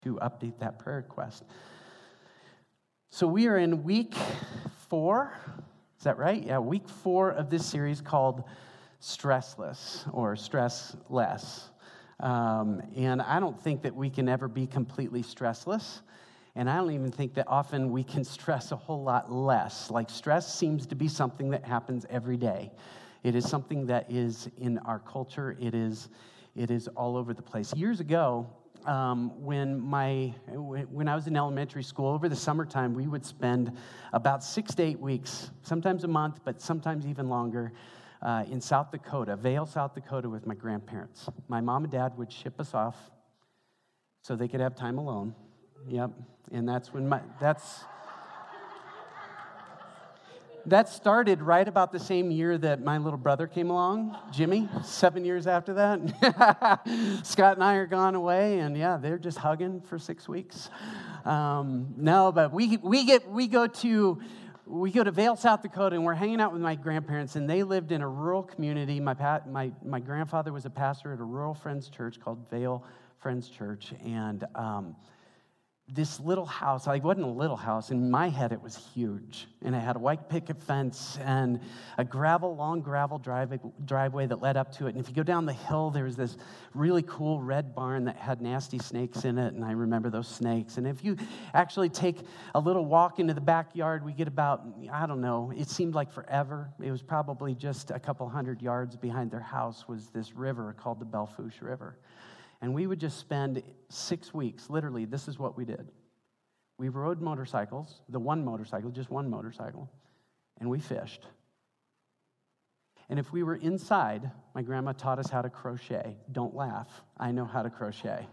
to update that prayer request. So we are in week 4. Is that right? Yeah, week 4 of this series called Stressless or Stressless. And I don't think that we can ever be completely stressless. And I don't even think that often we can stress a whole lot less. Like, stress seems to be something that happens every day. It is something that is in our culture. It is all over the place. Years ago, when I was in elementary school, over the summertime, we would spend about 6 to 8 weeks, sometimes a month, but sometimes even longer, in South Dakota, Vail, South Dakota, with my grandparents. My mom and dad would ship us off so they could have time alone. Yep, and that started right about the same year that my little brother came along, Jimmy, 7 years after that. Scott and I are gone away, and yeah, they're just hugging for 6 weeks. No, but we go to Vail, South Dakota, and we're hanging out with my grandparents, and they lived in a rural community. My grandfather was a pastor at a rural Friends church called Vail Friends Church, and this little house, it wasn't a little house. In my head, it was huge. And it had a white picket fence and a long gravel driveway that led up to it. And if you go down the hill, there was this really cool red barn that had nasty snakes in it. And I remember those snakes. And if you actually take a little walk into the backyard, we get about, I don't know, it seemed like forever. It was probably just a couple hundred yards behind their house was this river called the Belle Fourche River. And we would just spend 6 weeks, literally, this is what we did. We rode motorcycles, just one motorcycle, and we fished. And if we were inside, my grandma taught us how to crochet. Don't laugh, I know how to crochet.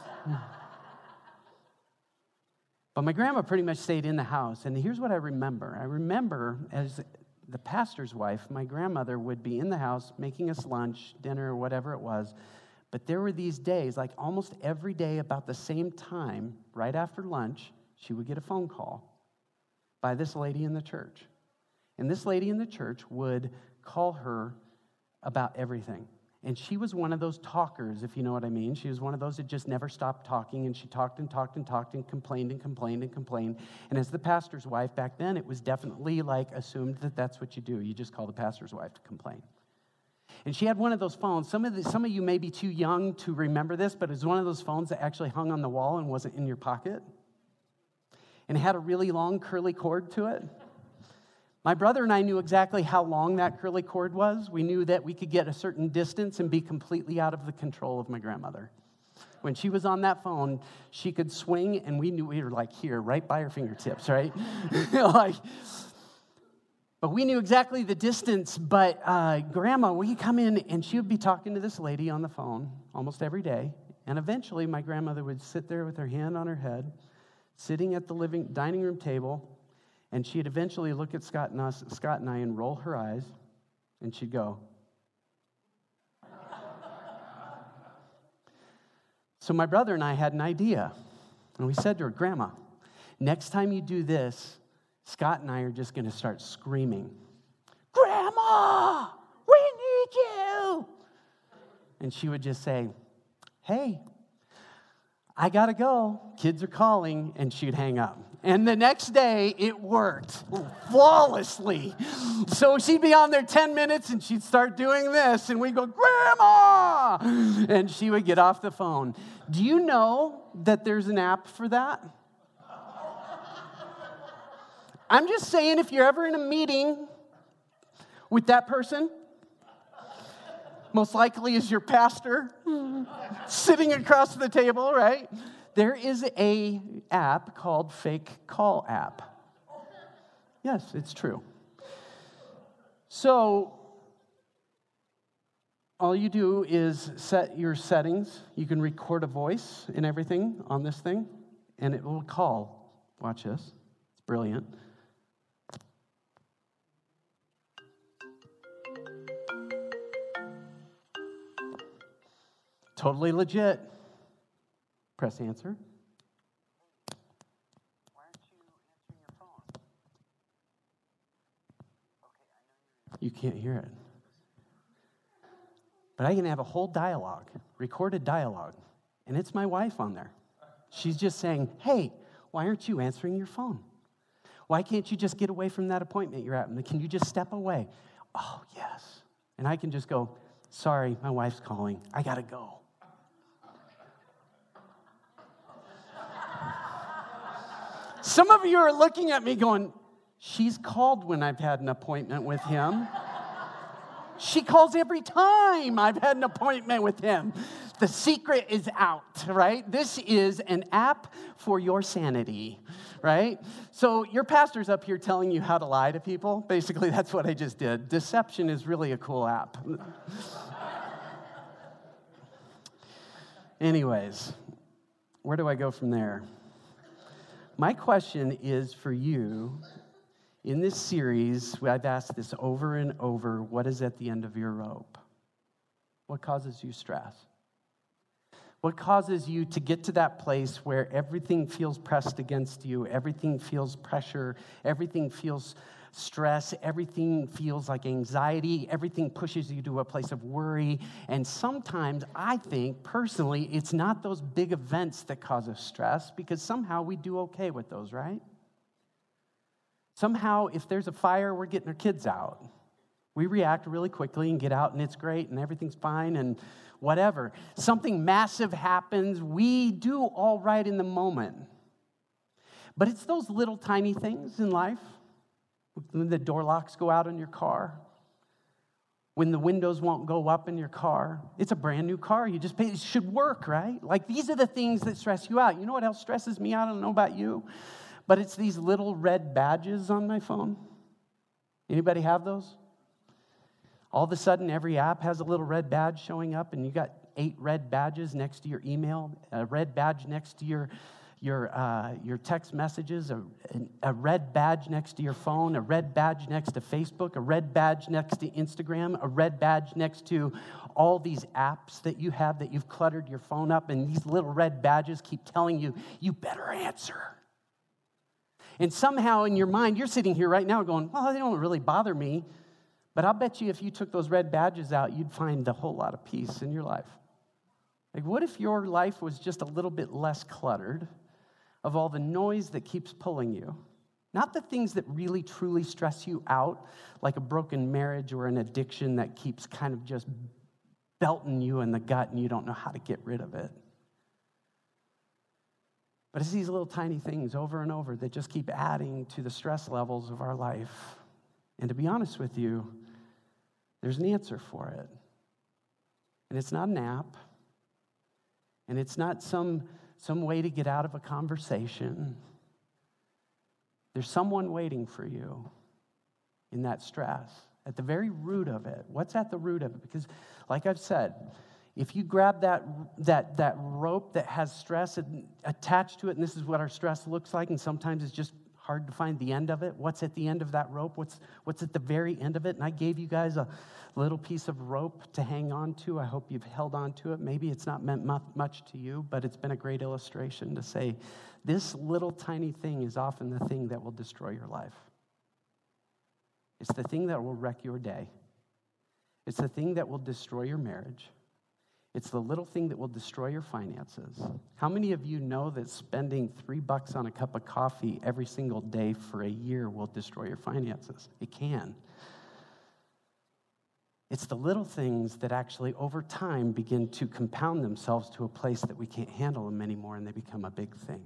But my grandma pretty much stayed in the house, and here's what I remember. I remember as the pastor's wife, my grandmother would be in the house making us lunch, dinner, or whatever it was. But there were these days, like almost every day about the same time, right after lunch, she would get a phone call by this lady in the church. And this lady in the church would call her about everything. And she was one of those talkers, if you know what I mean. She was one of those that just never stopped talking, and she talked and talked and talked and complained and complained and complained. And as the pastor's wife back then, it was definitely like assumed that that's what you do. You just call the pastor's wife to complain. And she had one of those phones. Some of you may be too young to remember this, but it was one of those phones that actually hung on the wall and wasn't in your pocket. And it had a really long curly cord to it. My brother and I knew exactly how long that curly cord was. We knew that we could get a certain distance and be completely out of the control of my grandmother. When she was on that phone, she could swing, and we knew we were like here, right by her fingertips, right? But we knew exactly the distance. But Grandma, we could come in, and she would be talking to this lady on the phone almost every day. And eventually, my grandmother would sit there with her hand on her head, sitting at the dining room table, and she'd eventually look at Scott and I, and roll her eyes, and she'd go. So my brother and I had an idea, and we said to her, Grandma, next time you do this, Scott and I are just going to start screaming, Grandma, we need you. And she would just say, hey, I got to go. Kids are calling. And she'd hang up. And the next day, it worked flawlessly. So she'd be on there 10 minutes, and she'd start doing this. And we'd go, Grandma! And she would get off the phone. Do you know that there's an app for that? I'm just saying, if you're ever in a meeting with that person, most likely is your pastor sitting across the table, right? There is a app called Fake Call App. Yes, it's true. So all you do is set your settings. You can record a voice and everything on this thing, and it will call. Watch this. It's brilliant. Totally legit. Press answer. Why aren't you answering your phone? Okay, I know you can't hear it. But I can have a whole dialogue, recorded dialogue, and it's my wife on there. She's just saying, hey, why aren't you answering your phone? Why can't you just get away from that appointment you're at? Can you just step away? Oh, yes. And I can just go, sorry, my wife's calling. I got to go. Some of you are looking at me going, she's called when I've had an appointment with him. She calls every time I've had an appointment with him. The secret is out, right? This is an app for your sanity, right? So your pastor's up here telling you how to lie to people. Basically, that's what I just did. Deception is really a cool app. Anyways, where do I go from there? My question is for you. In this series, I've asked this over and over, what is at the end of your rope? What causes you stress? What causes you to get to that place where everything feels pressed against you, everything feels pressure, everything feels stress, everything feels like anxiety, everything pushes you to a place of worry, and sometimes I think, personally, it's not those big events that cause us stress, because somehow we do okay with those, right? Somehow, if there's a fire, we're getting our kids out. We react really quickly and get out, and it's great, and everything's fine, and whatever. Something massive happens, we do all right in the moment. But it's those little tiny things in life. When the door locks go out in your car. When the windows won't go up in your car. It's a brand new car. You just pay. It should work, right? Like, these are the things that stress you out. You know what else stresses me out? I don't know about you. But it's these little red badges on my phone. Anybody have those? All of a sudden, every app has a little red badge showing up, and you got 8 red badges next to your email, a red badge next to your text messages, a red badge next to your phone, a red badge next to Facebook, a red badge next to Instagram, a red badge next to all these apps that you have that you've cluttered your phone up, and these little red badges keep telling you, you better answer. And somehow in your mind, you're sitting here right now going, well, they don't really bother me. But I'll bet you if you took those red badges out, you'd find a whole lot of peace in your life. Like, what if your life was just a little bit less cluttered of all the noise that keeps pulling you? Not the things that really, truly stress you out, like a broken marriage or an addiction that keeps kind of just belting you in the gut and you don't know how to get rid of it. But it's these little tiny things over and over that just keep adding to the stress levels of our life. And to be honest with you, there's an answer for it. And it's not an app. And it's not some way to get out of a conversation. There's someone waiting for you in that stress, at the very root of it. What's at the root of it? Because, like I've said, if you grab that rope that has stress attached to it, and this is what our stress looks like, and sometimes it's just hard to find the end of it. What's at the end of that rope? What's at the very end of it? And I gave you guys a little piece of rope to hang on to. I hope you've held on to it. Maybe it's not meant much to you, but it's been a great illustration to say this little tiny thing is often the thing that will destroy your life. It's the thing that will wreck your day. It's the thing that will destroy your marriage. It's the little thing that will destroy your finances. How many of you know that spending $3 on a cup of coffee every single day for a year will destroy your finances? It can. It's the little things that actually over time begin to compound themselves to a place that we can't handle them anymore, and they become a big thing.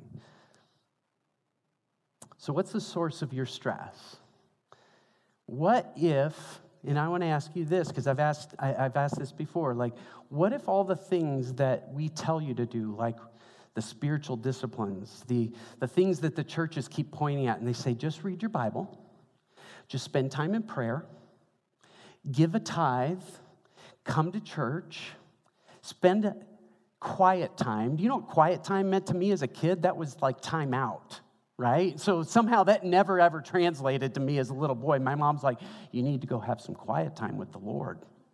So what's the source of your stress? What if, and I want to ask you this, because I've asked this before, like, what if all the things that we tell you to do, like the spiritual disciplines, the things that the churches keep pointing at, and they say, just read your Bible, just spend time in prayer, give a tithe, come to church, spend quiet time. Do you know what quiet time meant to me as a kid? That was like time out. Right? So somehow that never, ever translated to me as a little boy. My mom's like, you need to go have some quiet time with the Lord.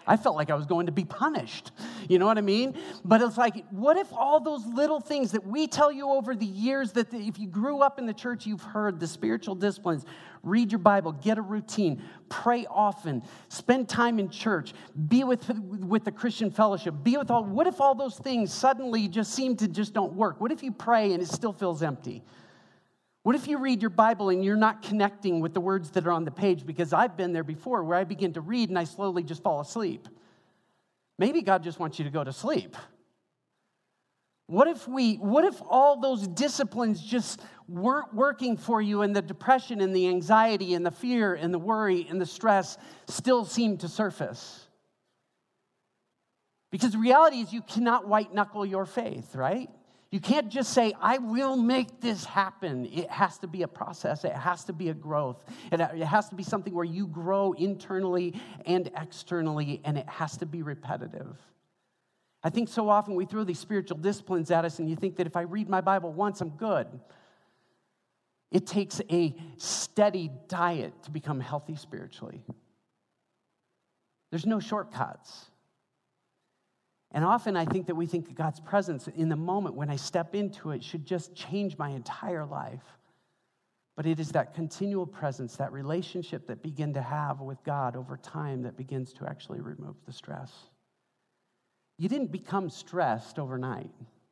I felt like I was going to be punished. You know what I mean? But it's like, what if all those little things that we tell you over the years, that if you grew up in the church, you've heard the spiritual disciplines, read your Bible, get a routine, pray often, spend time in church, be with the Christian fellowship, be with all, what if all those things suddenly just seem to just don't work? What if you pray and it still feels empty? What if you read your Bible and you're not connecting with the words that are on the page? Because I've been there before where I begin to read and I slowly just fall asleep. Maybe God just wants you to go to sleep. What if all those disciplines just weren't working for you, and the depression and the anxiety and the fear and the worry and the stress still seem to surface? Because the reality is you cannot white knuckle your faith, right? You can't just say, I will make this happen. It has to be a process. It has to be a growth. It has to be something where you grow internally and externally, and it has to be repetitive. I think so often we throw these spiritual disciplines at us, and you think that if I read my Bible once, I'm good. It takes a steady diet to become healthy spiritually. There's no shortcuts. And often I think that we think that God's presence in the moment when I step into it should just change my entire life. But it is that continual presence, that relationship that begin to have with God over time that begins to actually remove the stress. You didn't become stressed overnight.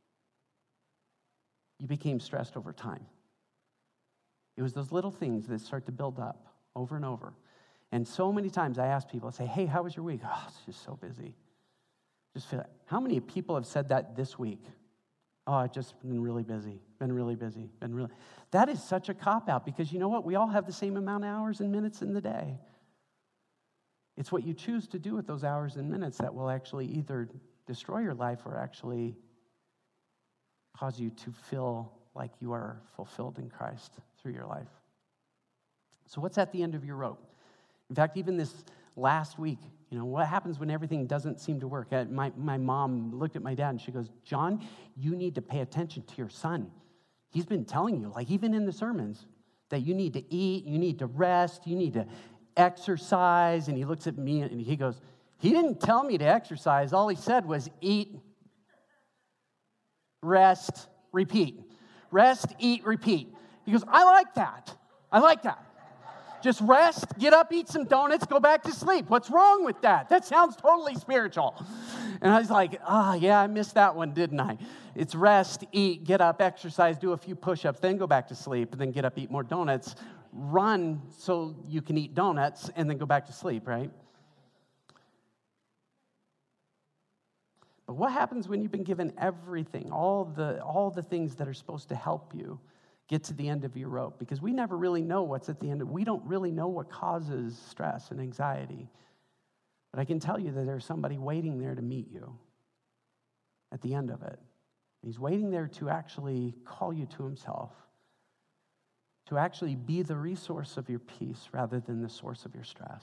You became stressed over time. It was those little things that start to build up over and over. And so many times I ask people, I say, hey, how was your week? Oh, it's just so busy. Just feel it. How many people have said that this week? Oh, I've just been really busy, That is such a cop-out, because you know what? We all have the same amount of hours and minutes in the day. It's what you choose to do with those hours and minutes that will actually either destroy your life or actually cause you to feel like you are fulfilled in Christ through your life. So what's at the end of your rope? In fact, even this last week, what happens when everything doesn't seem to work? My mom looked at my dad and she goes, John, you need to pay attention to your son. He's been telling you, like even in the sermons, that you need to eat, you need to rest, you need to exercise. And he looks at me and he goes, he didn't tell me to exercise. All he said was eat, rest, repeat. Rest, eat, repeat. He goes, I like that. Just rest, get up, eat some donuts, go back to sleep. What's wrong with that? That sounds totally spiritual. And I was like, yeah, I missed that one, didn't I? It's rest, eat, get up, exercise, do a few push-ups, then go back to sleep, and then get up, eat more donuts, run so you can eat donuts, and then go back to sleep, right? But what happens when you've been given everything, all the things that are supposed to help you get to the end of your rope? Because we never really know what's at the end. We don't really know what causes stress and anxiety. But I can tell you that there's somebody waiting there to meet you at the end of it. He's waiting there to actually call you to himself, to actually be the resource of your peace rather than the source of your stress.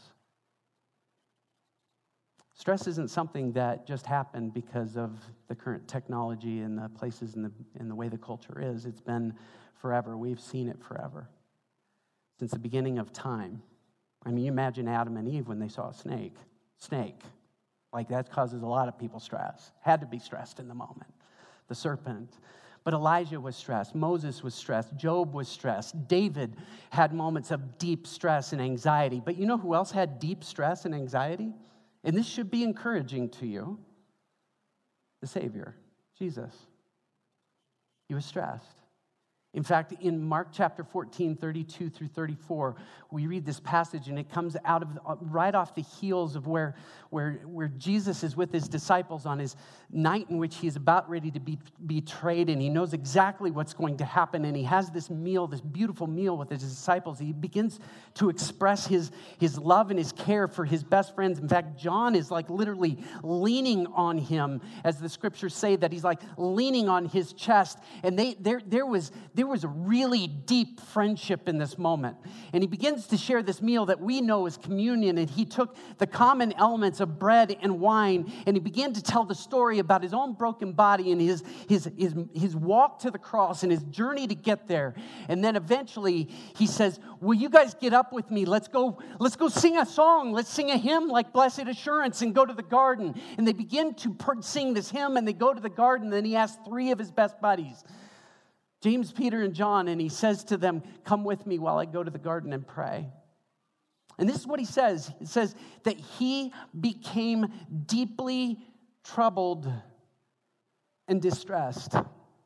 Stress isn't something that just happened because of the current technology and the places and the way the culture is. It's been forever. We've seen it forever. Since the beginning of time. I mean, you imagine Adam and Eve when they saw a snake. Like that causes a lot of people stress. Had to be stressed in the moment. The serpent. But Elijah was stressed. Moses was stressed. Job was stressed. David had moments of deep stress and anxiety. But you know who else had deep stress and anxiety? And this should be encouraging to you. The Savior, Jesus. He was stressed. In fact, in Mark chapter 14, 32 through 34, we read this passage, and it comes out of right off the heels of where Jesus is with his disciples on his night in which he's about ready to be betrayed, and he knows exactly what's going to happen, and he has this meal, this beautiful meal with his disciples. He begins to express his love and his care for his best friends. In fact, John is like literally leaning on him, as the scriptures say that he's like leaning on his chest, and there was There was a really deep friendship in this moment. And he begins to share this meal that we know as communion. And he took the common elements of bread and wine, and he began to tell the story about his own broken body and his walk to the cross and his journey to get there. And then eventually he says, will you guys get up with me? Let's go sing a song. Let's sing a hymn like Blessed Assurance and go to the garden. And they begin to sing this hymn, and they go to the garden. And then he asks 3 of his best buddies, James, Peter, and John, and he says to them, come with me while I go to the garden and pray. And this is what he says. It says that he became deeply troubled and distressed.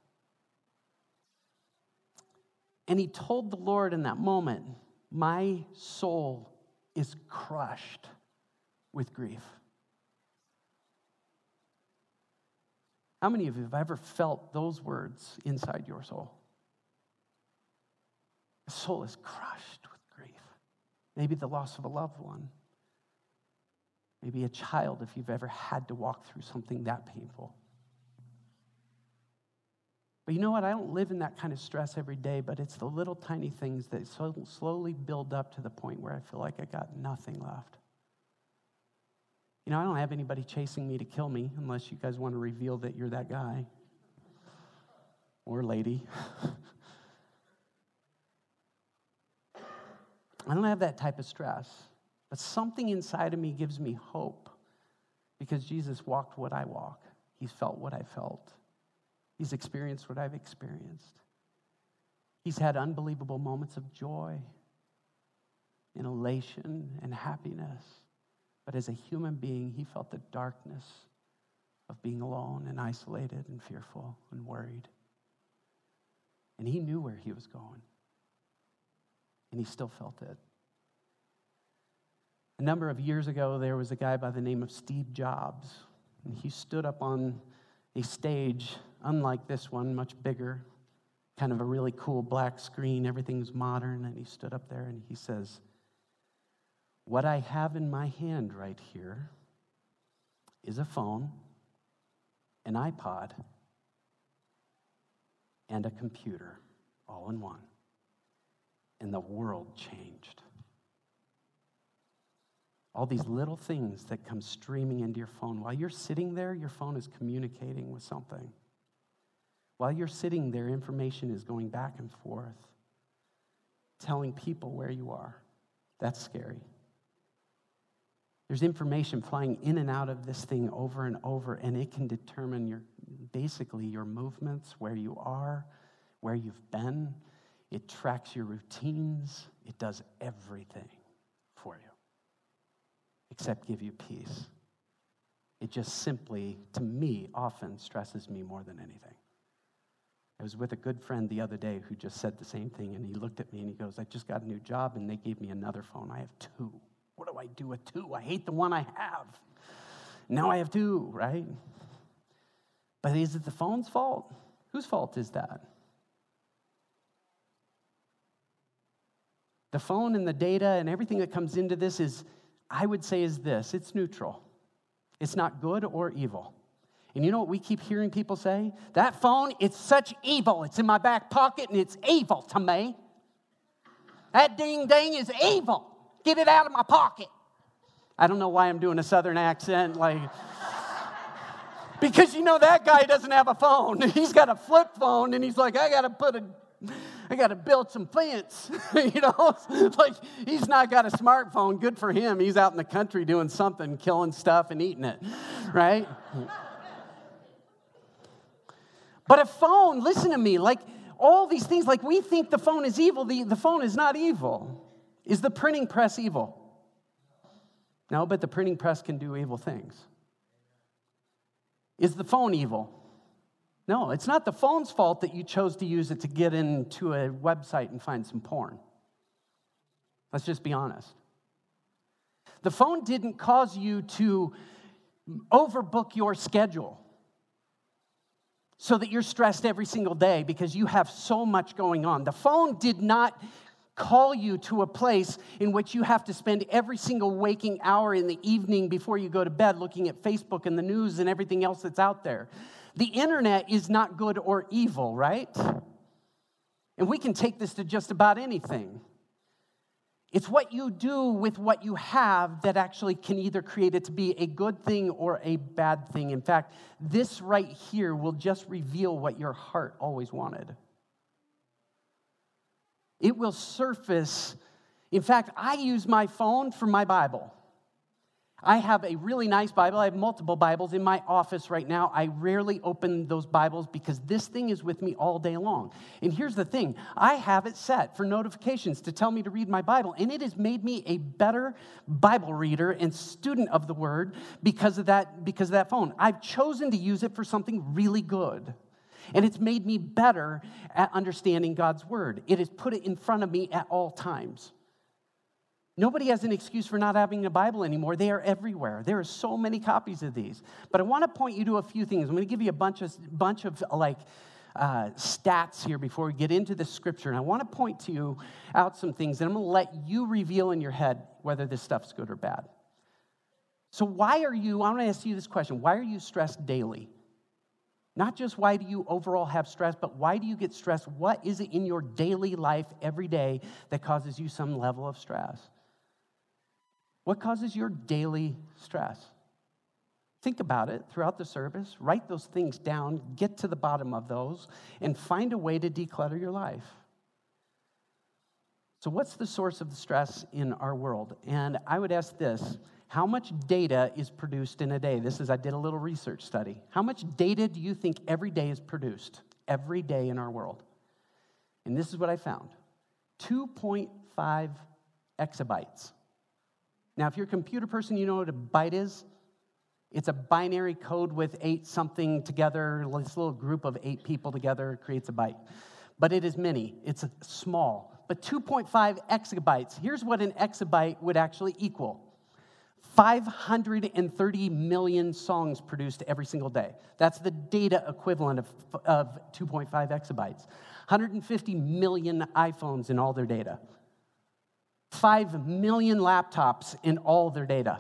And he told the Lord in that moment, my soul is crushed with grief. How many of you have ever felt those words inside your soul? The soul is crushed with grief. Maybe the loss of a loved one. Maybe a child, if you've ever had to walk through something that painful. But you know what? I don't live in that kind of stress every day, but it's the little tiny things that slowly build up to the point where I feel like I got nothing left. You know, I don't have anybody chasing me to kill me unless you guys want to reveal that you're that guy or lady. I don't have that type of stress, but something inside of me gives me hope because Jesus walked what I walk. He's felt what I felt. He's experienced what I've experienced. He's had unbelievable moments of joy and elation and happiness. But as a human being, he felt the darkness of being alone and isolated and fearful and worried. And he knew where he was going. And he still felt it. A number of years ago, there was a guy by the name of Steve Jobs. And he stood up on a stage, unlike this one, much bigger, kind of a really cool black screen. Everything's modern. And he stood up there and he says, what I have in my hand right here is a phone, an iPod, and a computer, all in one. And the world changed. All these little things that come streaming into your phone. While you're sitting there, your phone is communicating with something. While you're sitting there, information is going back and forth, telling people where you are. That's scary. There's information flying in and out of this thing over and over, and it can determine basically your movements, where you are, where you've been. It tracks your routines. It does everything for you, except give you peace. It just simply, to me, often stresses me more than anything. I was with a good friend the other day who just said the same thing, and he looked at me and he goes, I just got a new job, and they gave me another phone. I have 2. What do I do with 2? I hate the one I have. Now I have 2, right? But is it the phone's fault? Whose fault is that? The phone and the data and everything that comes into this is, I would say, is this. It's neutral. It's not good or evil. And you know what we keep hearing people say? That phone, it's such evil. It's in my back pocket and it's evil to me. That ding-dang is evil. Get it out of my pocket. I don't know why I'm doing a southern accent, because you know that guy doesn't have a phone. He's got a flip phone, and he's like, I got to build some fence. He's not got a smartphone. Good for him. He's out in the country doing something, killing stuff and eating it, right? But a phone, listen to me, all these things, we think the phone is evil. The phone is not evil. Is the printing press evil? No, but the printing press can do evil things. Is the phone evil? No, it's not the phone's fault that you chose to use it to get into a website and find some porn. Let's just be honest. The phone didn't cause you to overbook your schedule so that you're stressed every single day because you have so much going on. The phone did not call you to a place in which you have to spend every single waking hour in the evening before you go to bed looking at Facebook and the news and everything else that's out there. The internet is not good or evil, right? And we can take this to just about anything. It's what you do with what you have that actually can either create it to be a good thing or a bad thing. In fact, this right here will just reveal what your heart always wanted. It will surface. In fact, I use my phone for my Bible. I have a really nice Bible. I have multiple Bibles in my office right now. I rarely open those Bibles because this thing is with me all day long. And here's the thing. I have it set for notifications to tell me to read my Bible. And it has made me a better Bible reader and student of the Word because of that phone. I've chosen to use it for something really good. And it's made me better at understanding God's Word. It has put it in front of me at all times. Nobody has an excuse for not having a Bible anymore. They are everywhere. There are so many copies of these. But I want to point you to a few things. I'm going to give you a bunch of stats here before we get into the scripture. And I want to point to you out some things, and I'm going to let you reveal in your head whether this stuff's good or bad. So I want to ask you this question. Why are you stressed daily? Not just why do you overall have stress, but why do you get stressed? What is it in your daily life every day that causes you some level of stress? What causes your daily stress? Think about it throughout the service. Write those things down. Get to the bottom of those and find a way to declutter your life. So what's the source of the stress in our world? And I would ask this. How much data is produced in a day? I did a little research study. How much data do you think every day is produced? Every day in our world. And this is what I found. 2.5 exabytes. Now, if you're a computer person, you know what a byte is? It's a binary code with 8 something together. This little group of 8 people together creates a byte. But it is many. It's small. But 2.5 exabytes. Here's what an exabyte would actually equal. 530 million songs produced every single day. That's the data equivalent of 2.5 exabytes. 150 million iPhones in all their data. 5 million laptops in all their data.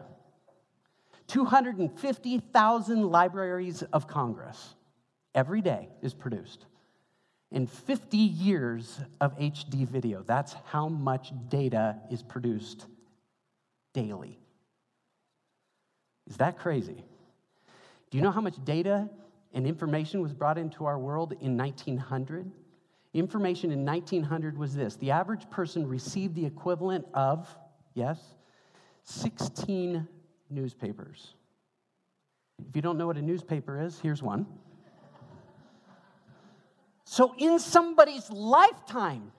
250,000 libraries of Congress every day is produced. And 50 years of HD video. That's how much data is produced daily. Is that crazy? Do you know how much data and information was brought into our world in 1900? Information in 1900 was this. The average person received the equivalent of, 16 newspapers. If you don't know what a newspaper is, here's one. So in somebody's lifetime,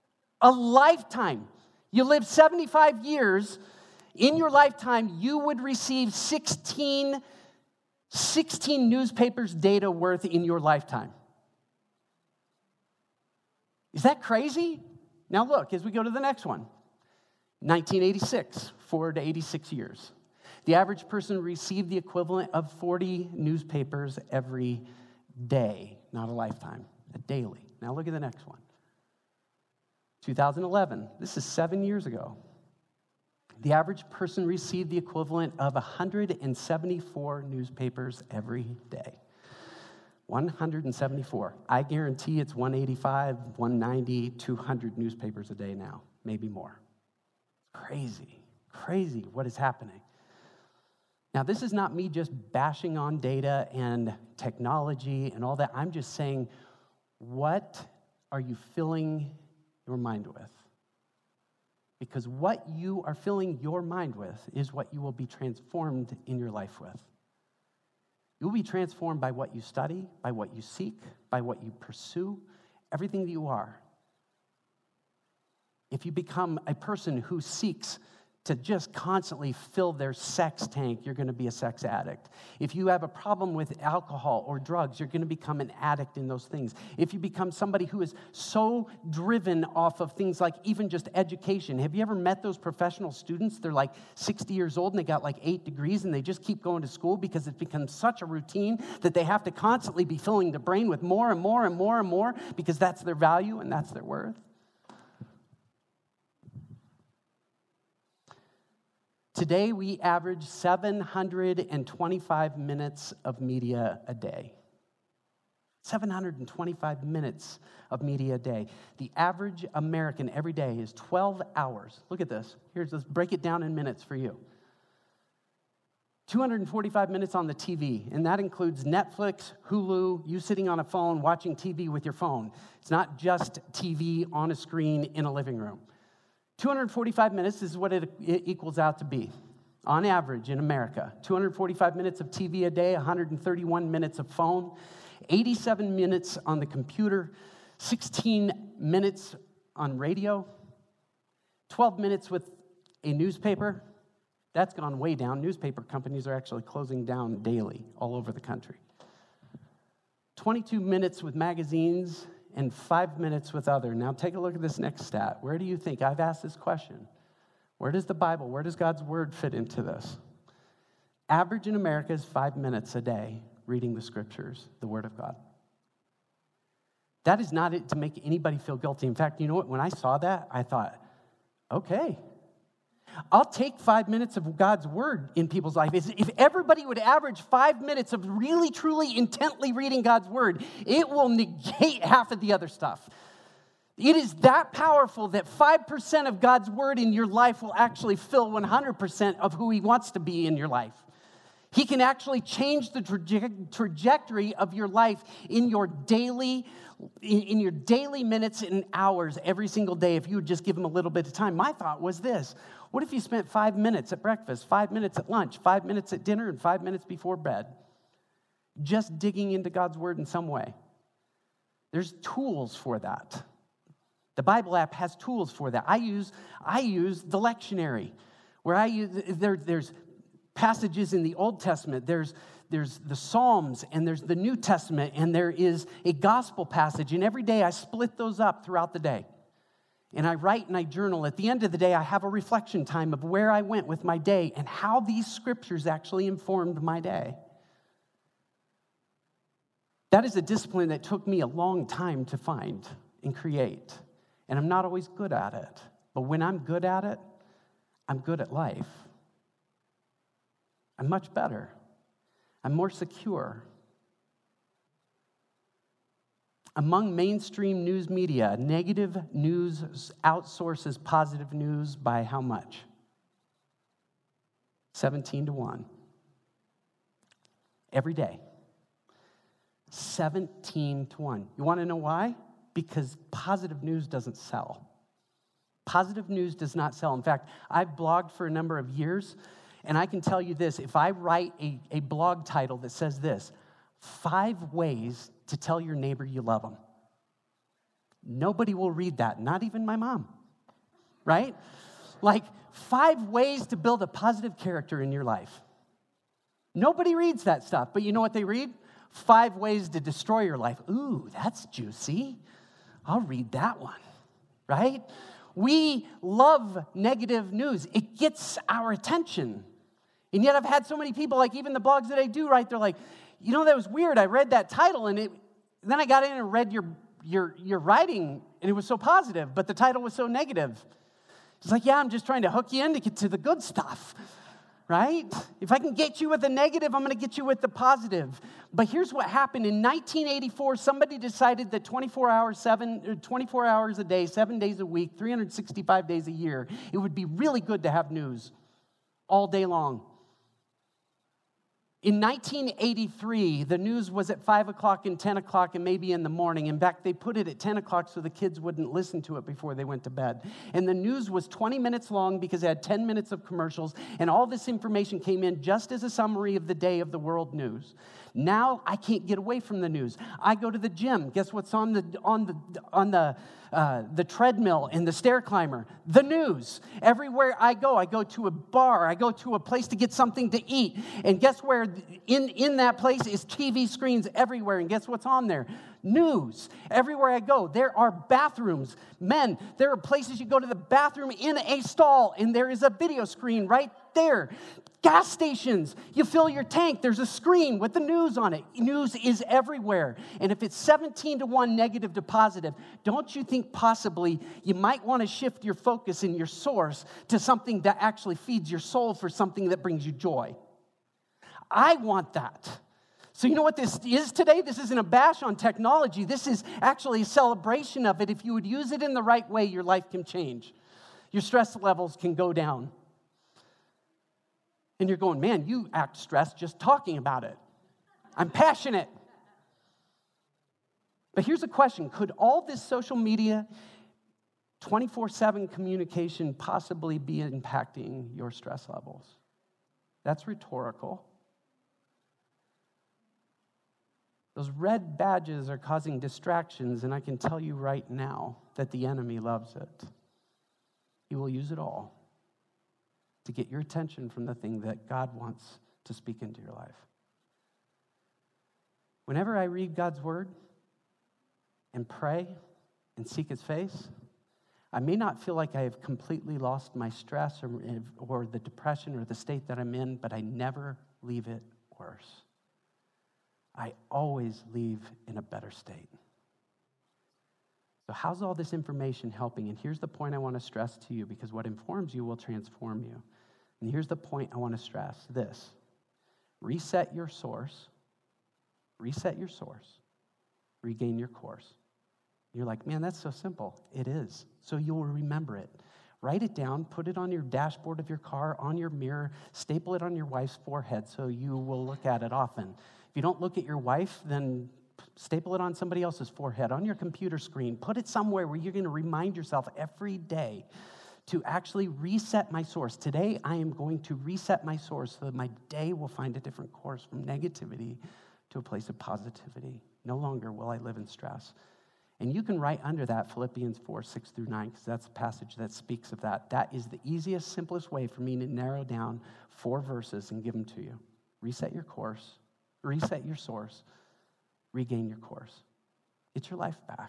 you live 75 years, in your lifetime, you would receive 16 newspapers data worth in your lifetime. Is that crazy? Now look, as we go to the next one. 1986, 4 to 86 years. The average person received the equivalent of 40 newspapers every day, not a lifetime, a daily. Now look at the next one. 2011, this is 7 years ago. The average person received the equivalent of 174 newspapers every day. 174. I guarantee it's 185, 190, 200 newspapers a day now, maybe more. Crazy what is happening. Now, this is not me just bashing on data and technology and all that. I'm just saying, what are you filling your mind with? Because what you are filling your mind with is what you will be transformed in your life with. You will be transformed by what you study, by what you seek, by what you pursue, everything that you are. If you become a person who seeks to just constantly fill their sex tank, you're going to be a sex addict. If you have a problem with alcohol or drugs, you're going to become an addict in those things. If you become somebody who is so driven off of things like even just education. Have you ever met those professional students? They're like 60 years old and they got like 8 degrees and they just keep going to school because it's become such a routine that they have to constantly be filling the brain with more and more and more and more because that's their value and that's their worth. Today, we average 725 minutes of media a day. 725 minutes of media a day. The average American every day is 12 hours. Look at this. Let's break it down in minutes for you. 245 minutes on the TV, and that includes Netflix, Hulu, you sitting on a phone watching TV with your phone. It's not just TV on a screen in a living room. 245 minutes is what it equals out to be. On average in America, 245 minutes of TV a day, 131 minutes of phone, 87 minutes on the computer, 16 minutes on radio, 12 minutes with a newspaper. That's gone way down. Newspaper companies are actually closing down daily all over the country. 22 minutes with magazines and 5 minutes with other. Now take a look at this next stat. Where do you think? I've asked this question. Where does the Bible, where does God's word fit into this? Average in America is 5 minutes a day reading the scriptures, the word of God. That is not it to make anybody feel guilty. In fact, you know what? When I saw that, I thought, okay, I'll take 5 minutes of God's word in people's life. If everybody would average 5 minutes of really, truly, intently reading God's word, it will negate half of the other stuff. It is that powerful that 5% of God's word in your life will actually fill 100% of who he wants to be in your life. He can actually change the trajectory of your life in your daily minutes and hours every single day if you would just give him a little bit of time. My thought was this: what if you spent 5 minutes at breakfast, 5 minutes at lunch, 5 minutes at dinner, and 5 minutes before bed just digging into God's word in some way? There's tools for that. The Bible app has tools for that. I use the lectionary, where there's passages in the Old Testament, there's the Psalms, and there's the New Testament, and there is a gospel passage, and every day I split those up throughout the day. And I write and I journal. At the end of the day, I have a reflection time of where I went with my day and how these scriptures actually informed my day. That is a discipline that took me a long time to find and create. And I'm not always good at it. But when I'm good at it, I'm good at life. I'm much better. I'm more secure. Among mainstream news media, negative news outsources positive news by how much? 17-1. Every day. 17-1. You want to know why? Because positive news doesn't sell. Positive news does not sell. In fact, I've blogged for a number of years, and I can tell you this: if I write a blog title that says this, 5 ways to tell your neighbor you love them, nobody will read that, not even my mom, right? Like 5 ways to build a positive character in your life. Nobody reads that stuff, but you know what they read? 5 ways to destroy your life. Ooh, that's juicy. I'll read that one, right? We love negative news. It gets our attention. And yet I've had so many people, like even the blogs that I do, right? They're like, you know, that was weird. I read that title, and then I got in and read your writing, and it was so positive, but the title was so negative. It's like, yeah, I'm just trying to hook you in to get to the good stuff, right? If I can get you with the negative, I'm going to get you with the positive. But here's what happened. In 1984, somebody decided that 24 hours a day, 7 days a week, 365 days a year, it would be really good to have news all day long. In 1983, the news was at 5 o'clock and 10 o'clock and maybe in the morning. In fact, they put it at 10 o'clock so the kids wouldn't listen to it before they went to bed. And the news was 20 minutes long because it had 10 minutes of commercials, and all this information came in just as a summary of the day of the world news. Now I can't get away from the news. I go to the gym. Guess what's on the treadmill and the stair climber? The news. Everywhere I go to a bar, I go to a place to get something to eat. And guess where in that place is TV screens everywhere. And guess what's on there? News. Everywhere I go, there are bathrooms. Men, there are places you go to the bathroom in a stall, and there is a video screen right there. Gas stations, you fill your tank, there's a screen with the news on it. News is everywhere. And if it's 17-1 negative to positive, don't you think possibly you might want to shift your focus and your source to something that actually feeds your soul for something that brings you joy? I want that. So you know what this is today? This isn't a bash on technology. This is actually a celebration of it. If you would use it in the right way, your life can change. Your stress levels can go down. And you're going, man, you act stressed just talking about it. I'm passionate. But here's a question. Could all this social media, 24/7 communication possibly be impacting your stress levels? That's rhetorical. Those red badges are causing distractions, and I can tell you right now that the enemy loves it. He will use it all to get your attention from the thing that God wants to speak into your life. Whenever I read God's word and pray and seek his face, I may not feel like I have completely lost my stress or the depression or the state that I'm in, but I never leave it worse. I always leave in a better state. So how's all this information helping? And here's the point I want to stress to you, because what informs you will transform you. And here's the point I want to stress, this. Reset your source. Reset your source. Regain your course. You're like, man, that's so simple. It is. So you'll remember it. Write it down, put it on your dashboard of your car, on your mirror, staple it on your wife's forehead so you will look at it often. If you don't look at your wife, then staple it on somebody else's forehead, on your computer screen. Put it somewhere where you're going to remind yourself every day to actually reset my source. Today, I am going to reset my source so that my day will find a different course from negativity to a place of positivity. No longer will I live in stress. And you can write under that Philippians 4:6-9, because that's the passage that speaks of that. That is the easiest, simplest way for me to narrow down 4 verses and give them to you. Reset your course, reset your source, regain your course. Get your life back.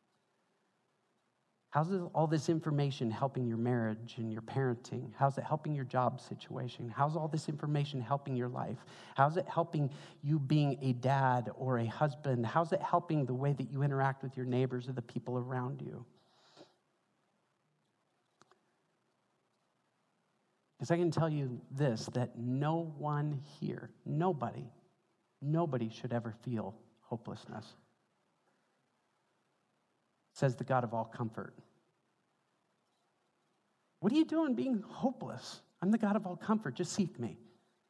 How's all this information helping your marriage and your parenting? How's it helping your job situation? How's all this information helping your life? How's it helping you being a dad or a husband? How's it helping the way that you interact with your neighbors or the people around you? Because I can tell you this, that no one here, nobody should ever feel hopelessness. Says the God of all comfort. What are you doing being hopeless? I'm the God of all comfort. Just seek me.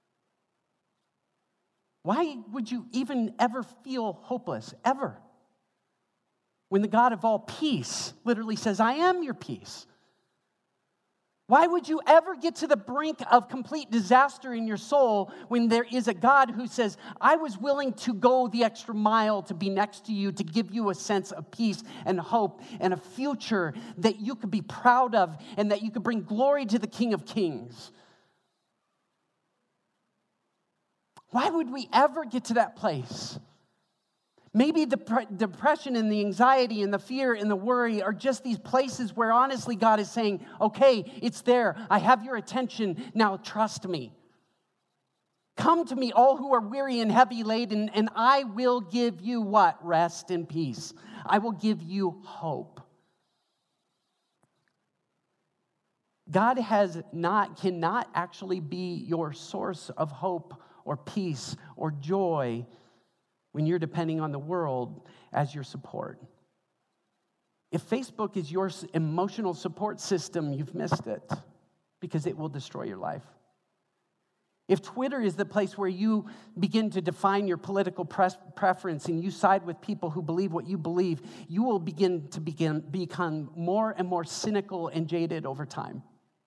Why would you even ever feel hopeless? Ever? When the God of all peace literally says, I am your peace. Why would you ever get to the brink of complete disaster in your soul when there is a God who says, I was willing to go the extra mile to be next to you, to give you a sense of peace and hope and a future that you could be proud of and that you could bring glory to the King of Kings? Why would we ever get to that place? Maybe the depression and the anxiety and the fear and the worry are just these places where honestly God is saying, okay, it's there. I have your attention. Now trust me. Come to me, all who are weary and heavy laden, and I will give you what? Rest and peace. I will give you hope. God cannot actually be your source of hope or peace or joy when you're depending on the world as your support. If Facebook is your emotional support system, you've missed it, because it will destroy your life. If Twitter is the place where you begin to define your political preference and you side with people who believe what you believe, you will become more and more cynical and jaded over time.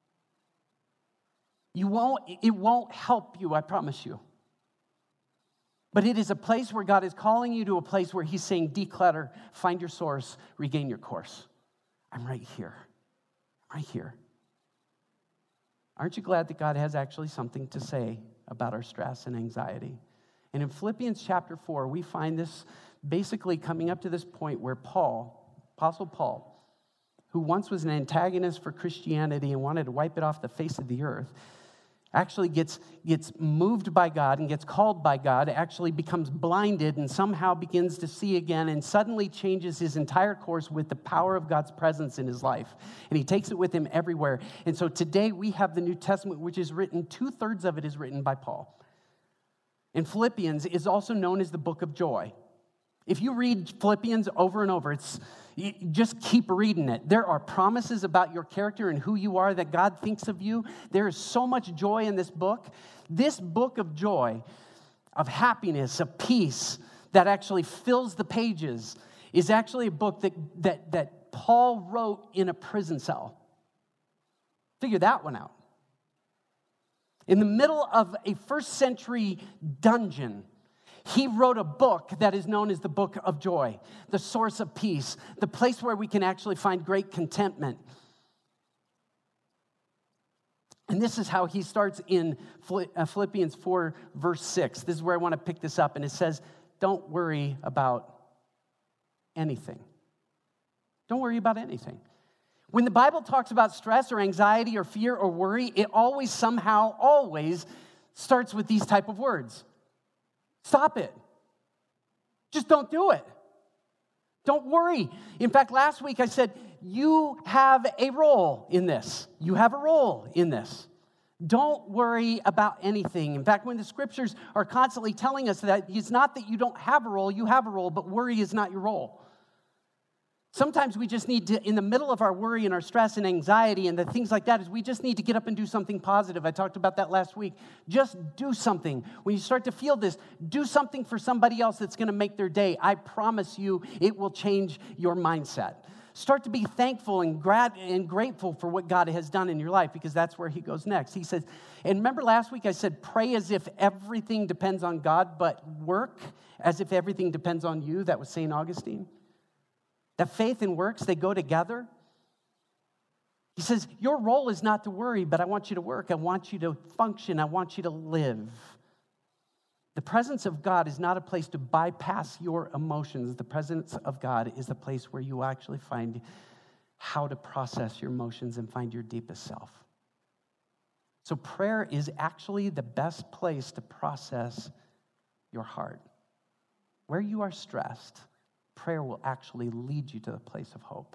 It won't help you, I promise you. But it is a place where God is calling you to a place where he's saying, declutter, find your source, regain your course. I'm right here. Right here. Aren't you glad that God has actually something to say about our stress and anxiety? And in Philippians chapter 4, we find this basically coming up to this point where Apostle Paul, who once was an antagonist for Christianity and wanted to wipe it off the face of the earth, actually gets moved by God and gets called by God, actually becomes blinded and somehow begins to see again and suddenly changes his entire course with the power of God's presence in his life. And he takes it with him everywhere. And so today we have the New Testament, which is written, 2/3 of it is written by Paul. And Philippians is also known as the book of joy. If you read Philippians over and over, you just keep reading it. There are promises about your character and who you are that God thinks of you. There is so much joy in this book. This book of joy, of happiness, of peace, that actually fills the pages, is actually a book that Paul wrote in a prison cell. Figure that one out. In the middle of a first century dungeon, he wrote a book that is known as the book of joy, the source of peace, the place where we can actually find great contentment. And this is how he starts in Philippians 4, verse 6. This is where I want to pick this up. And it says, don't worry about anything. Don't worry about anything. When the Bible talks about stress or anxiety or fear or worry, it always starts with these type of words. Stop it. Just don't do it. Don't worry. In fact, last week I said, you have a role in this. You have a role in this. Don't worry about anything. In fact, when the scriptures are constantly telling us that it's not that you don't have a role, you have a role, but worry is not your role. Sometimes we just need to, in the middle of our worry and our stress and anxiety and the things like that, is we just need to get up and do something positive. I talked about that last week. Just do something. When you start to feel this, do something for somebody else that's going to make their day. I promise you it will change your mindset. Start to be thankful and grateful for what God has done in your life, because that's where he goes next. He says, and remember last week I said, pray as if everything depends on God, but work as if everything depends on you. That was St. Augustine. That faith and works, they go together. He says, your role is not to worry, but I want you to work. I want you to function. I want you to live. The presence of God is not a place to bypass your emotions. The presence of God is the place where you actually find how to process your emotions and find your deepest self. So prayer is actually the best place to process your heart. Where you are stressed, prayer will actually lead you to the place of hope.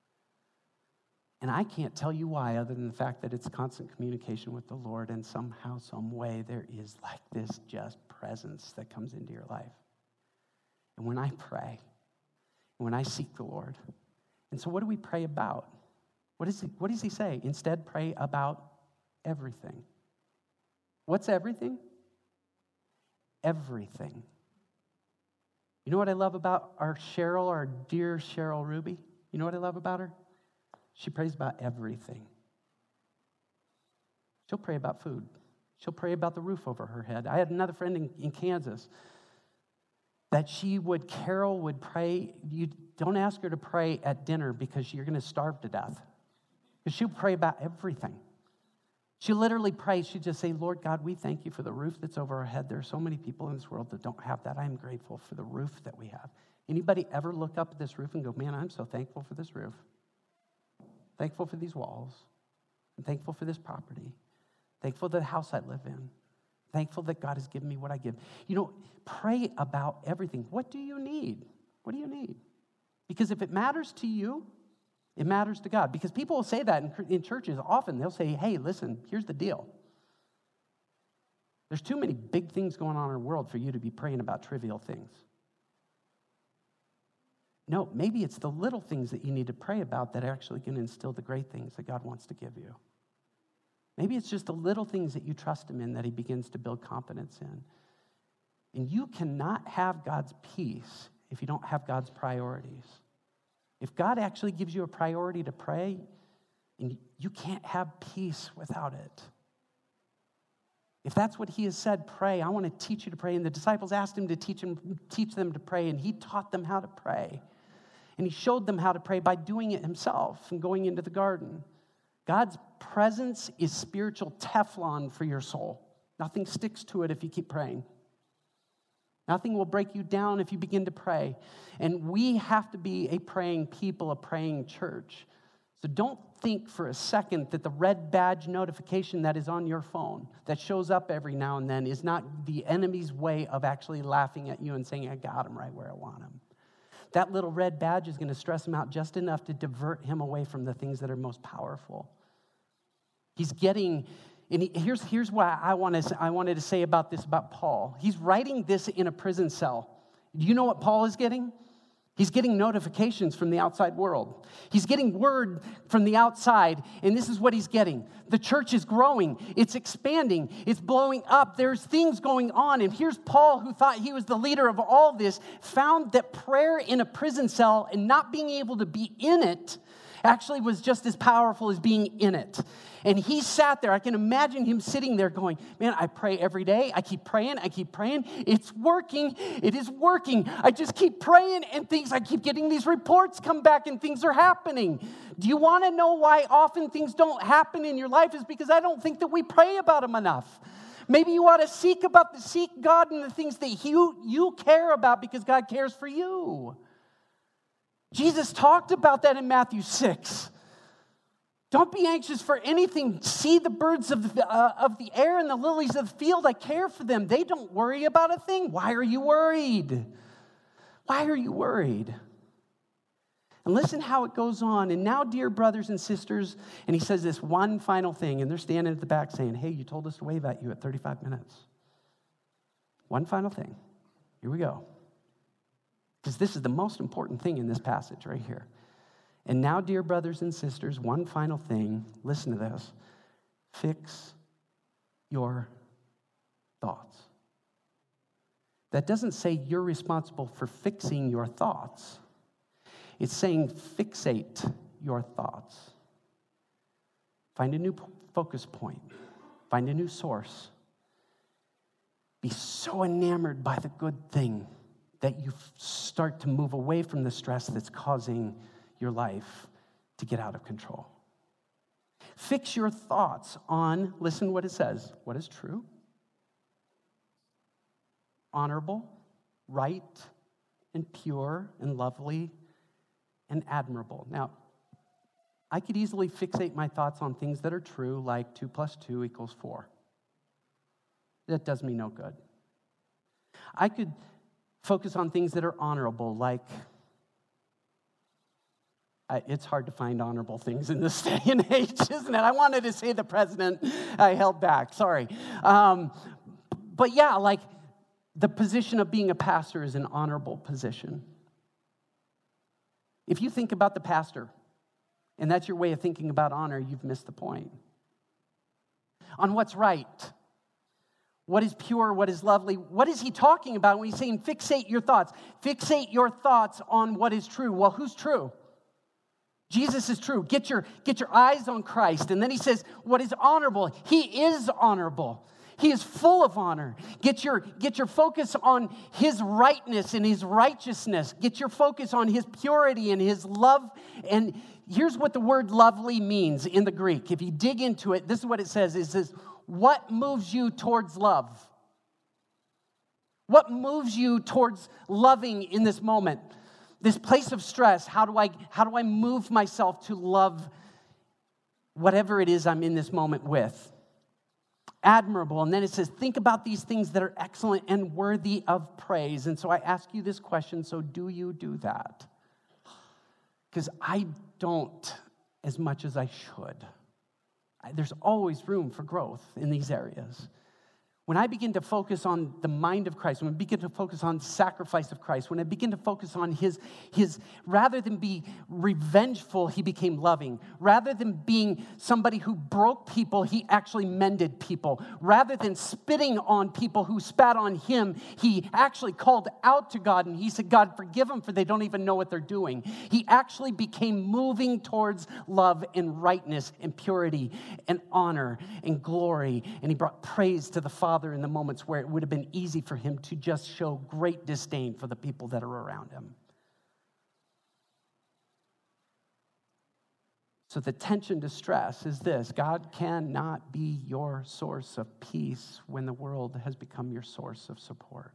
And I can't tell you why, other than the fact that it's constant communication with the Lord, and somehow, some way, there is like this just presence that comes into your life. And when I pray, when I seek the Lord, and so what do we pray about? What does he say? Instead, pray about everything. What's everything? Everything. You know what I love about our dear Cheryl Ruby? You know what I love about her? She prays about everything. She'll pray about food. She'll pray about the roof over her head. I had another friend in Kansas that Carol would pray. You don't ask her to pray at dinner because you're going to starve to death. Because she'll pray about everything. She literally prays. She'd just say, Lord God, we thank you for the roof that's over our head. There are so many people in this world that don't have that. I am grateful for the roof that we have. Anybody ever look up at this roof and go, man, I'm so thankful for this roof. Thankful for these walls. I'm thankful for this property. Thankful for the house I live in. Thankful that God has given me what I give. You know, pray about everything. What do you need? What do you need? Because if it matters to you, it matters to God. Because people will say that in churches often. They'll say, hey, listen, here's the deal. There's too many big things going on in our world for you to be praying about trivial things. No, maybe it's the little things that you need to pray about that are actually going to instill the great things that God wants to give you. Maybe it's just the little things that you trust him in that he begins to build confidence in. And you cannot have God's peace if you don't have God's priorities. If God actually gives you a priority to pray, and you can't have peace without it. If that's what he has said, pray. I want to teach you to pray. And the disciples asked him to teach them to pray, and he taught them how to pray. And he showed them how to pray by doing it himself and going into the garden. God's presence is spiritual Teflon for your soul. Nothing sticks to it if you keep praying. Nothing will break you down if you begin to pray. And we have to be a praying people, a praying church. So don't think for a second that the red badge notification that is on your phone that shows up every now and then is not the enemy's way of actually laughing at you and saying, I got him right where I want him. That little red badge is going to stress him out just enough to divert him away from the things that are most powerful. He's getting And here's what I wanted to say about this, about Paul. He's writing this in a prison cell. Do you know what Paul is getting? He's getting notifications from the outside world. He's getting word from the outside, and this is what he's getting. The church is growing. It's expanding. It's blowing up. There's things going on. And here's Paul, who thought he was the leader of all this, found that prayer in a prison cell and not being able to be in it actually was just as powerful as being in it. And he sat there. I can imagine him sitting there going, man, I pray every day. I keep praying. It's working. It is working. I just keep praying and I keep getting these reports come back and things are happening. Do you want to know why often things don't happen in your life? Is because I don't think that we pray about them enough. Maybe you ought to seek God and the things that you care about because God cares for you. Jesus talked about that in Matthew 6. Don't be anxious for anything. See the birds of the air and the lilies of the field. I care for them. They don't worry about a thing. Why are you worried? Why are you worried? And listen how it goes on. And now, dear brothers and sisters, and he says this one final thing, and they're standing at the back saying, hey, you told us to wave at you at 35 minutes. One final thing. Here we go. Because this is the most important thing in this passage right here. And now, dear brothers and sisters, one final thing. Listen to this. Fix your thoughts. That doesn't say you're responsible for fixing your thoughts. It's saying fixate your thoughts. Find a new focus point. Find a new source. Be so enamored by the good thing that you start to move away from the stress that's causing your life to get out of control. Fix your thoughts on, listen what it says, what is true, honorable, right, and pure, and lovely, and admirable. Now, I could easily fixate my thoughts on things that are true, like 2 + 2 = 4. That does me no good. I could focus on things that are honorable, like, it's hard to find honorable things in this day and age, isn't it? I wanted to say the president, I held back, sorry. But yeah, like the position of being a pastor is an honorable position. If you think about the pastor, and that's your way of thinking about honor, you've missed the point. On what's right, what is pure, what is lovely, what is he talking about when he's saying fixate your thoughts? Fixate your thoughts on what is true. Well, who's true? Jesus is true. Get your eyes on Christ. And then he says, what is honorable? He is honorable. He is full of honor. Get your focus on his rightness and his righteousness. Get your focus on his purity and his love. And here's what the word lovely means in the Greek. If you dig into it, this is what it says. It says, what moves you towards love? What moves you towards loving in this moment? This place of stress, how do I move myself to love whatever it is I'm in this moment with? Admirable. And then it says, think about these things that are excellent and worthy of praise. And so I ask you this question, so do you do that? Because I don't as much as I should. There's always room for growth in these areas. When I begin to focus on the mind of Christ, when I begin to focus on the sacrifice of Christ, when I begin to focus on his rather than be revengeful, he became loving. Rather than being somebody who broke people, he actually mended people. Rather than spitting on people who spat on him, he actually called out to God and he said, God, forgive them for they don't even know what they're doing. He actually became moving towards love and rightness and purity and honor and glory. And he brought praise to the Father in the moments where it would have been easy for him to just show great disdain for the people that are around him. So the tension to stress is this: God cannot be your source of peace when the world has become your source of support.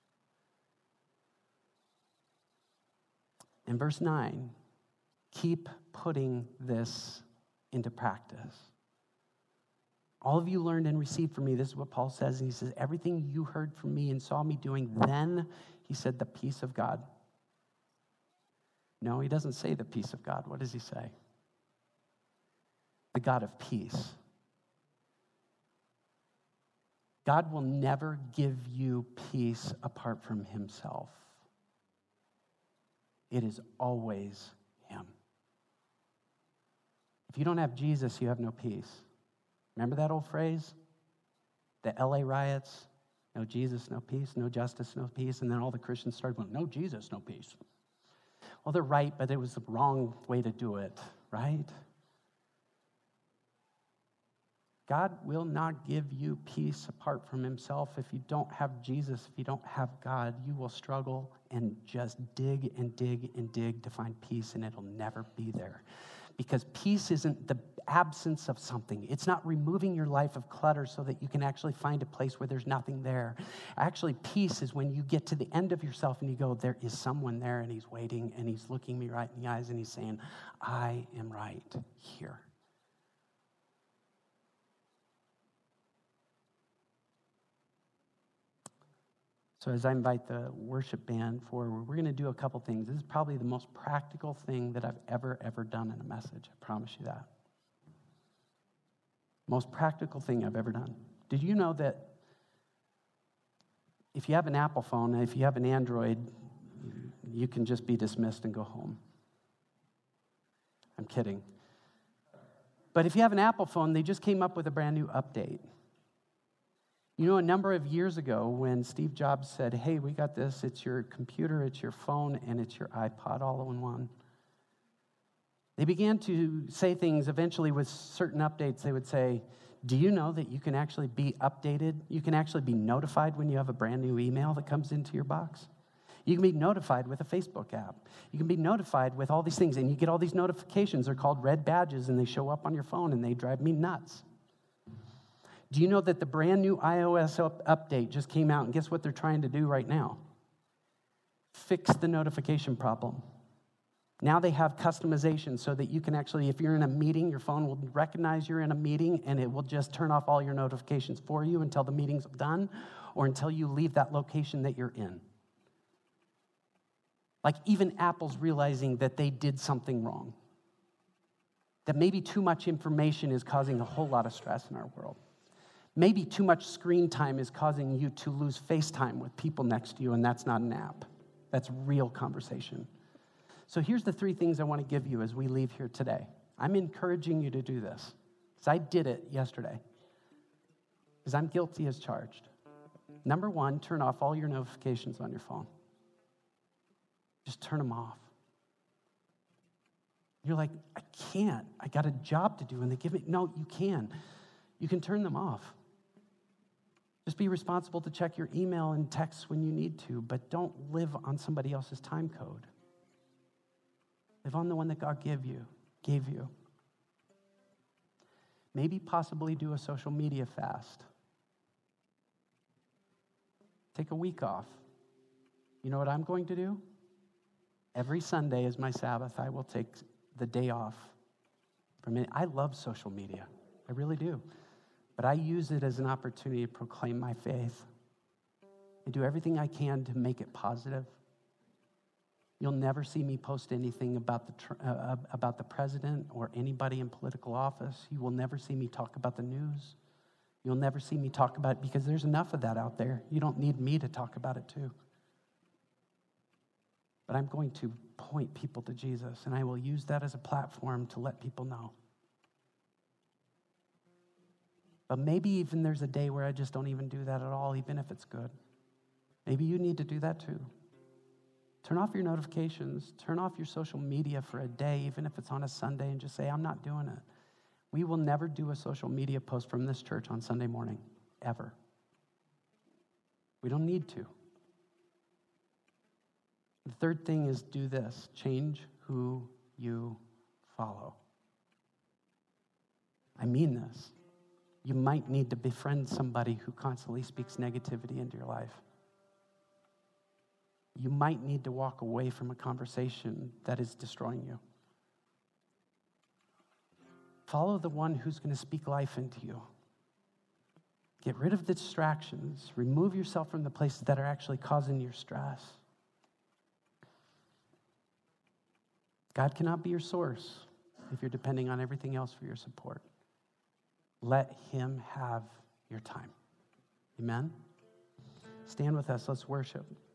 In verse 9, keep putting this into practice. All of you learned and received from me. This is what Paul says. And he says, everything you heard from me and saw me doing, then, he said, the peace of God. No, he doesn't say the peace of God. What does he say? The God of peace God will never give you peace apart from himself. It is always him. If you don't have Jesus, you have no peace. Remember that old phrase? The LA riots, no Jesus, no peace, no justice, no peace. And then all the Christians started going, no Jesus, no peace. Well, they're right, but it was the wrong way to do it, right? God will not give you peace apart from himself. If you don't have Jesus, if you don't have God, you will struggle and just dig and dig and dig to find peace, and it'll never be there. Because peace isn't the absence of something. It's not removing your life of clutter so that you can actually find a place where there's nothing there. Actually, peace is when you get to the end of yourself and you go, there is someone there and he's waiting and he's looking me right in the eyes and he's saying, I am right here. So as I invite the worship band forward, we're going to do a couple things. This is probably the most practical thing that I've ever done in a message. I promise you that. Most practical thing I've ever done. Did you know that if you have an Apple phone, if you have an Android, you can just be dismissed and go home? I'm kidding. But if you have an Apple phone, they just came up with a brand new update. You know, a number of years ago when Steve Jobs said, hey, we got this, it's your computer, it's your phone, and it's your iPod all in one. They began to say things eventually with certain updates. They would say, do you know that you can actually be updated? You can actually be notified when you have a brand new email that comes into your box. You can be notified with a Facebook app. You can be notified with all these things, and you get all these notifications. They're called red badges, and they show up on your phone, and they drive me nuts. Do you know that the brand new iOS update just came out, and guess what they're trying to do right now? Fix the notification problem. Now they have customization so that you can actually, if you're in a meeting, your phone will recognize you're in a meeting, and it will just turn off all your notifications for you until the meeting's done or until you leave that location that you're in. Like even Apple's realizing that they did something wrong, that maybe too much information is causing a whole lot of stress in our world. Maybe too much screen time is causing you to lose FaceTime with people next to you, and that's not an app. That's real conversation. So here's the 3 things I want to give you as we leave here today. I'm encouraging you to do this, because I did it yesterday, because I'm guilty as charged. Number 1, turn off all your notifications on your phone. Just turn them off. You're like, I can't. I got a job to do, and they give me... No, you can. You can turn them off. Just be responsible to check your email and texts when you need to, but don't live on somebody else's time code. Live on the one that God gave you. Maybe possibly do a social media fast. Take a week off. You know what I'm going to do? Every Sunday is my Sabbath. I will take the day off from it. I love social media. I really do. But I use it as an opportunity to proclaim my faith. I do everything I can to make it positive. You'll never see me post anything about the president or anybody in political office. You will never see me talk about the news. You'll never see me talk about it because there's enough of that out there. You don't need me to talk about it too. But I'm going to point people to Jesus, and I will use that as a platform to let people know. But maybe even there's a day where I just don't even do that at all, even if it's good. Maybe you need to do that too. Turn off your notifications. Turn off your social media for a day, even if it's on a Sunday, and just say, I'm not doing it. We will never do a social media post from this church on Sunday morning, ever. We don't need to. The third thing is do this. Change who you follow. I mean this. You might need to befriend somebody who constantly speaks negativity into your life. You might need to walk away from a conversation that is destroying you. Follow the one who's going to speak life into you. Get rid of the distractions. Remove yourself from the places that are actually causing your stress. God cannot be your source if you're depending on everything else for your support. Let him have your time. Amen? Stand with us. Let's worship.